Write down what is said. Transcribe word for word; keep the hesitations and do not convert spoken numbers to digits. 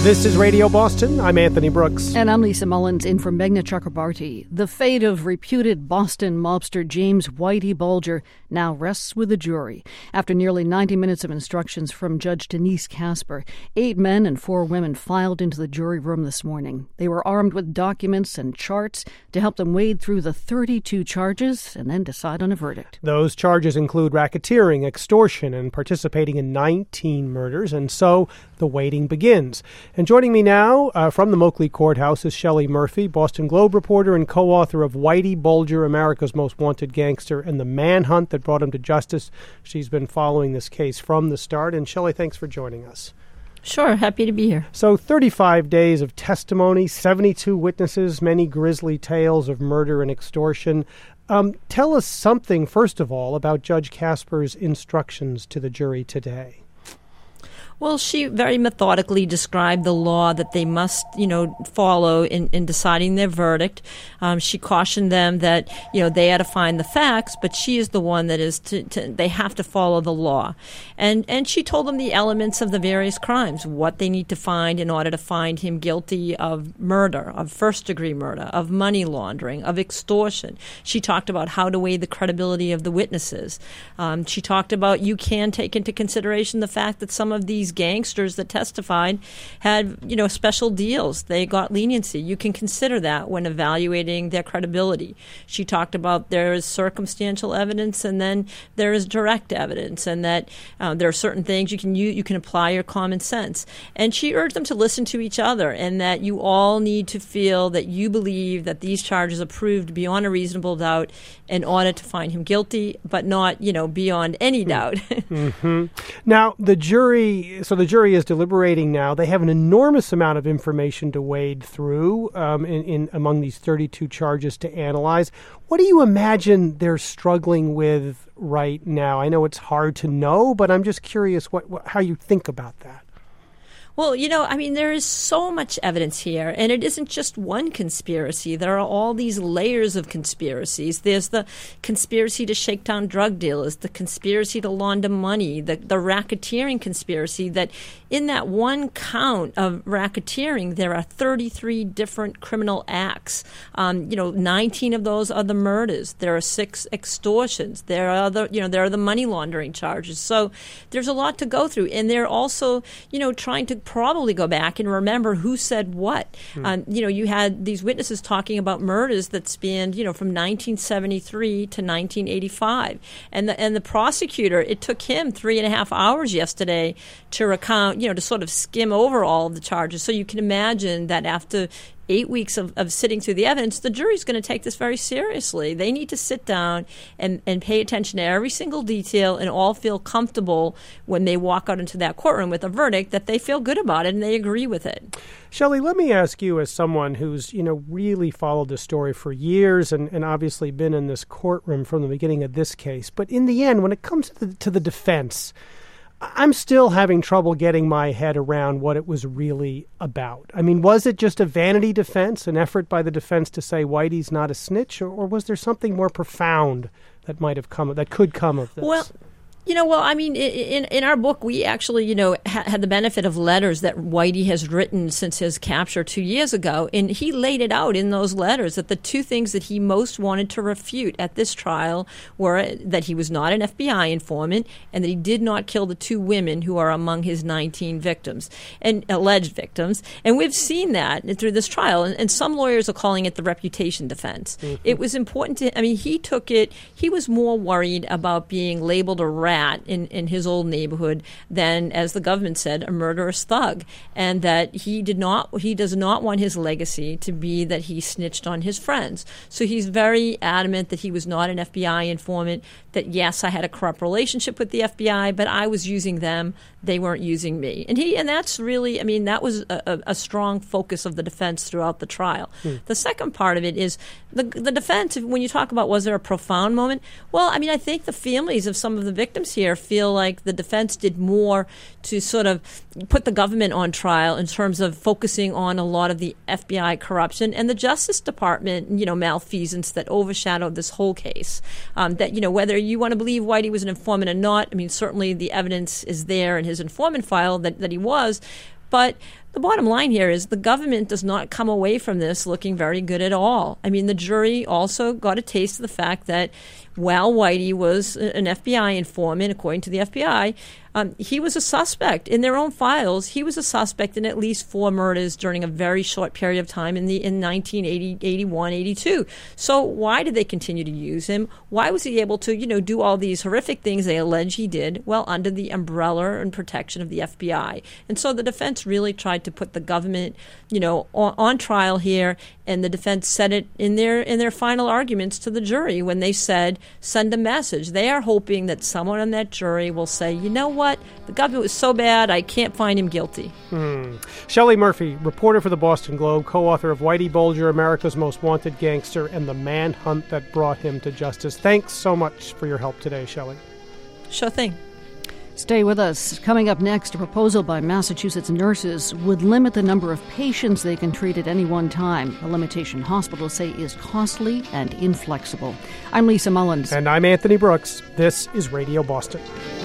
This is Radio Boston. I'm Anthony Brooks. And I'm Lisa Mullins in for Meghna Chakrabarti. The fate of reputed Boston mobster James Whitey Bulger now rests with the jury. After nearly ninety minutes of instructions from Judge Denise Casper, eight men and four women filed into the jury room this morning. They were armed with documents and charts to help them wade through the thirty-two charges and then decide on a verdict. Those charges include racketeering, extortion, and participating in nineteen murders, and so the waiting begins. And joining me now uh, from the Moakley Courthouse is Shelley Murphy, Boston Globe reporter and co-author of Whitey Bulger, America's Most Wanted Gangster, and the Manhunt That Brought Him to Justice. She's been following this case from the start. And Shelley, thanks for joining us. Sure, happy to be here. So thirty-five days of testimony, seventy-two witnesses, many grisly tales of murder and extortion. Um, tell us something, first of all, about Judge Casper's instructions to the jury today. Well, she very methodically described the law that they must, you know, follow in, in deciding their verdict. Um, she cautioned them that, you know, they had to find the facts, but she is the one that is to, to they have to follow the law. And and she told them the elements of the various crimes, what they need to find in order to find him guilty of murder, of first-degree murder, of money laundering, of extortion. She talked about how to weigh the credibility of the witnesses. Um, she talked about you can take into consideration the fact that some of these gangsters that testified had, you know, special deals. They got leniency. You can consider that when evaluating their credibility. She talked about there is circumstantial evidence and then there is direct evidence, and that uh, there are certain things you can you, you can apply your common sense. And she urged them to listen to each other, and that you all need to feel that you believe that these charges are proved beyond a reasonable doubt in order to find him guilty, but not, you know, beyond any doubt. Mm-hmm. Now, the jury, so the jury is deliberating now. They have an enormous amount of information to wade through um, in, in among these thirty-two charges to analyze. What do you imagine they're struggling with right now? I know it's hard to know, but I'm just curious what, what how you think about that. Well, you know, I mean, there is so much evidence here, and it isn't just one conspiracy. There are all these layers of conspiracies. There's the conspiracy to shake down drug dealers, the conspiracy to launder money, the, the racketeering conspiracy, that in that one count of racketeering, there are thirty-three different criminal acts. Um, you know, nineteen of those are the murders. There are six extortions. There are the, you know, there are the money laundering charges. So there's a lot to go through, and they're also, you know, trying to probably go back and remember who said what. Hmm. Um, you know, you had these witnesses talking about murders that spanned, you know, from nineteen seventy-three to nineteen eighty-five. And the, and the prosecutor, it took him three and a half hours yesterday to recount, you know, to sort of skim over all of the charges. So you can imagine that after eight weeks of, of sitting through the evidence, the jury's going to take this very seriously. They need to sit down and, and pay attention to every single detail and all feel comfortable when they walk out into that courtroom with a verdict that they feel good about it and they agree with it. Shelley, let me ask you, as someone who's, you know, really followed this story for years and, and obviously been in this courtroom from the beginning of this case, but in the end, when it comes to the, to the defense, I'm still having trouble getting my head around what it was really about. I mean, was it just a vanity defense, an effort by the defense to say Whitey's not a snitch, or, or was there something more profound that might have come, that could come of this? Well, you know, well, I mean, in in our book, we actually, you know, ha- had the benefit of letters that Whitey has written since his capture two years ago. And he laid it out in those letters that the two things that he most wanted to refute at this trial were that he was not an F B I informant and that he did not kill the two women who are among his nineteen victims and alleged victims. And we've seen that through this trial. And, and some lawyers are calling it the reputation defense. Mm-hmm. It was important to, I mean, he took it, he was more worried about being labeled a rat In, in his old neighborhood than, as the government said, a murderous thug, and that he did not he does not want his legacy to be that he snitched on his friends. So he's very adamant that he was not an F B I informant, that yes, I had a corrupt relationship with the F B I, but I was using them, they weren't using me. And he and that's really, I mean, that was a, a strong focus of the defense throughout the trial. Hmm. The second part of it is the the defense, when you talk about was there a profound moment, well, I mean, I think the families of some of the victims here feel like the defense did more to sort of put the government on trial in terms of focusing on a lot of the F B I corruption and the Justice Department, you know, malfeasance that overshadowed this whole case. Um, that, you know, whether you want to believe Whitey was an informant or not, I mean, certainly the evidence is there in his informant file that, that he was. But the bottom line here is the government does not come away from this looking very good at all. I mean, the jury also got a taste of the fact that while Whitey was an F B I informant, according to the F B I, um, he was a suspect. In their own files, he was a suspect in at least four murders during a very short period of time in the in nineteen eighty, eighty-one, eighty-two. So why did they continue to use him? Why was he able to, you know, do all these horrific things they allege he did? Well, under the umbrella and protection of the F B I. And so the defense really tried to put the government, you know, on, on trial here, and the defense said it in their in their final arguments to the jury when they said, send a message. They are hoping that someone on that jury will say, you know what, the government was so bad, I can't find him guilty. Hmm. Shelley Murphy, reporter for the Boston Globe, co-author of Whitey Bulger, America's Most Wanted Gangster, and the Manhunt That Brought Him to Justice. Thanks so much for your help today, Shelley. Sure thing. Stay with us. Coming up next, a proposal by Massachusetts nurses would limit the number of patients they can treat at any one time, a limitation hospitals say is costly and inflexible. I'm Lisa Mullins. And I'm Anthony Brooks. This is Radio Boston.